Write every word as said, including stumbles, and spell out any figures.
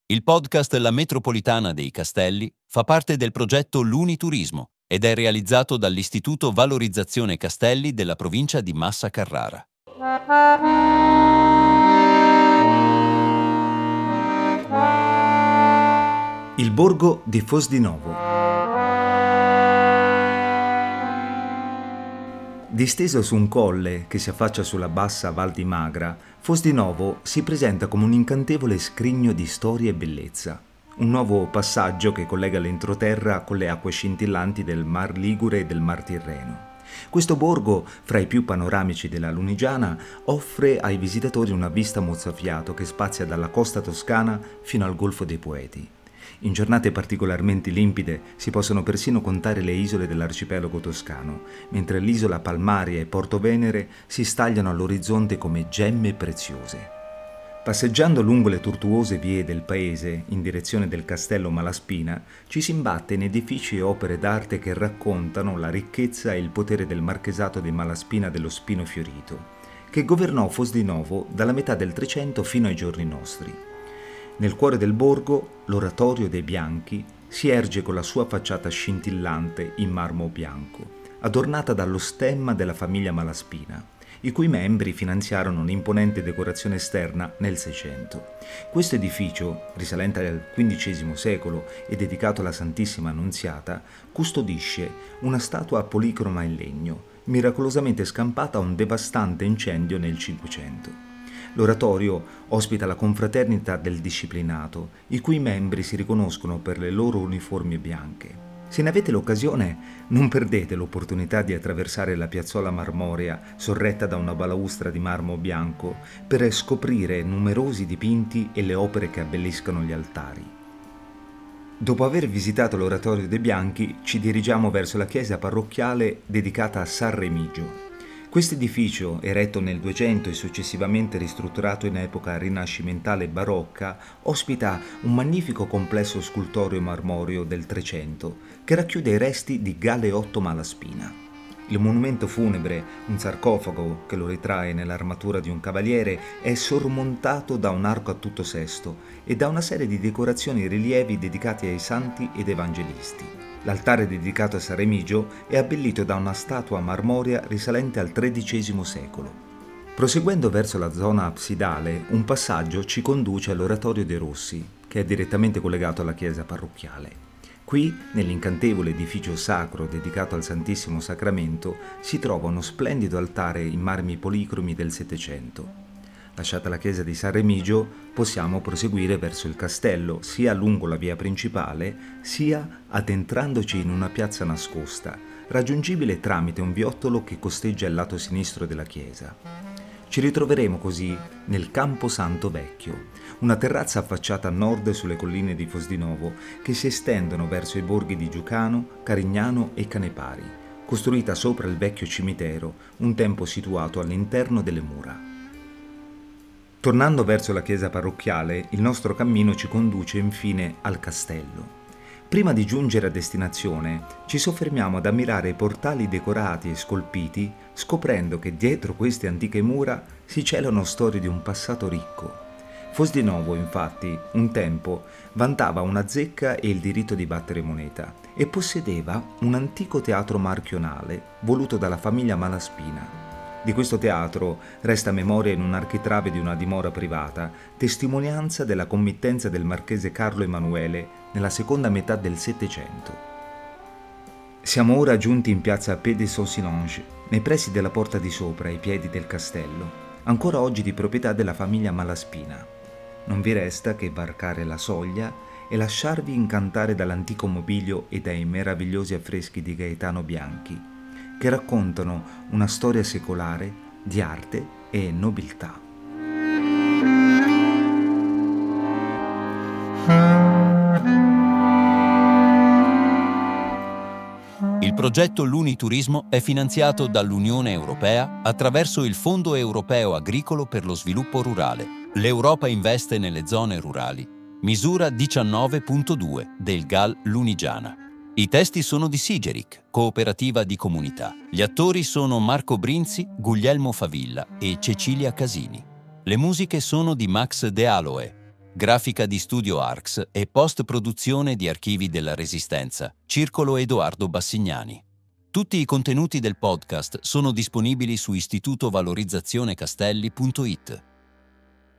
Il podcast La Metropolitana dei Castelli fa parte del progetto L'Uniturismo ed è realizzato dall'Istituto Valorizzazione Castelli della provincia di Massa Carrara. Il borgo di Fosdinovo. Disteso su un colle che si affaccia sulla bassa Val di Magra, Fosdinovo si presenta come un incantevole scrigno di storia e bellezza. Un nuovo passaggio che collega l'entroterra con le acque scintillanti del Mar Ligure e del Mar Tirreno. Questo borgo, fra i più panoramici della Lunigiana, offre ai visitatori una vista mozzafiato che spazia dalla costa toscana fino al Golfo dei Poeti. In giornate particolarmente limpide si possono persino contare le isole dell'arcipelago toscano, mentre l'isola Palmaria e Porto Venere si stagliano all'orizzonte come gemme preziose. Passeggiando lungo le tortuose vie del paese, in direzione del castello Malaspina, ci si imbatte in edifici e opere d'arte che raccontano la ricchezza e il potere del marchesato di Malaspina dello Spino Fiorito, che governò Fosdinovo dalla metà del Trecento fino ai giorni nostri. Nel cuore del borgo, l'Oratorio dei Bianchi si erge con la sua facciata scintillante in marmo bianco, adornata dallo stemma della famiglia Malaspina, i cui membri finanziarono un'imponente decorazione esterna nel Seicento. Questo edificio, risalente al quindicesimo secolo e dedicato alla Santissima Annunziata, custodisce una statua policroma in legno, miracolosamente scampata a un devastante incendio nel Cinquecento. L'oratorio ospita la confraternita del Disciplinato, i cui membri si riconoscono per le loro uniformi bianche. Se ne avete l'occasione, non perdete l'opportunità di attraversare la piazzola marmorea sorretta da una balaustra di marmo bianco per scoprire numerosi dipinti e le opere che abbelliscono gli altari. Dopo aver visitato l'Oratorio dei Bianchi, ci dirigiamo verso la chiesa parrocchiale dedicata a San Remigio. Questo edificio, eretto nel Duecento e successivamente ristrutturato in epoca rinascimentale e barocca, ospita un magnifico complesso scultoreo marmoreo del Trecento che racchiude i resti di Galeotto Malaspina. Il monumento funebre, un sarcofago che lo ritrae nell'armatura di un cavaliere, è sormontato da un arco a tutto sesto e da una serie di decorazioni e rilievi dedicati ai santi ed evangelisti. L'altare dedicato a San Remigio è abbellito da una statua marmorea risalente al tredicesimo secolo. Proseguendo verso la zona absidale, un passaggio ci conduce all'Oratorio dei Rossi, che è direttamente collegato alla chiesa parrocchiale. Qui, nell'incantevole edificio sacro dedicato al Santissimo Sacramento, si trova uno splendido altare in marmi policromi del Settecento. Lasciata la chiesa di San Remigio, possiamo proseguire verso il castello, sia lungo la via principale, sia addentrandoci in una piazza nascosta, raggiungibile tramite un viottolo che costeggia il lato sinistro della chiesa. Ci ritroveremo così nel Campo Santo Vecchio, una terrazza affacciata a nord sulle colline di Fosdinovo che si estendono verso i borghi di Giucano, Carignano e Canepari, costruita sopra il vecchio cimitero, un tempo situato all'interno delle mura. Tornando verso la chiesa parrocchiale, il nostro cammino ci conduce infine al castello. Prima di giungere a destinazione, ci soffermiamo ad ammirare i portali decorati e scolpiti, scoprendo che dietro queste antiche mura si celano storie di un passato ricco. Fosdinovo, infatti, un tempo vantava una zecca e il diritto di battere moneta e possedeva un antico teatro marchionale voluto dalla famiglia Malaspina. Di questo teatro resta memoria in un architrave di una dimora privata, testimonianza della committenza del marchese Carlo Emanuele nella seconda metà del Settecento. Siamo ora giunti in piazza Pè de Saucinange, nei pressi della porta di sopra, ai piedi del castello, ancora oggi di proprietà della famiglia Malaspina. Non vi resta che varcare la soglia e lasciarvi incantare dall'antico mobilio e dai meravigliosi affreschi di Gaetano Bianchi, che raccontano una storia secolare di arte e nobiltà. Il progetto L'Uniturismo è finanziato dall'Unione Europea attraverso il Fondo Europeo Agricolo per lo Sviluppo Rurale. L'Europa investe nelle zone rurali. Misura diciannove punto due del G A L Lunigiana. I testi sono di Sigeric, cooperativa di comunità. Gli attori sono Marco Brinzi, Guglielmo Favilla e Cecilia Casini. Le musiche sono di Max De Aloe. Grafica di Studio Arx e post-produzione di Archivi della Resistenza, Circolo Edoardo Bassignani. Tutti i contenuti del podcast sono disponibili su istituto valorizzazione castelli punto it.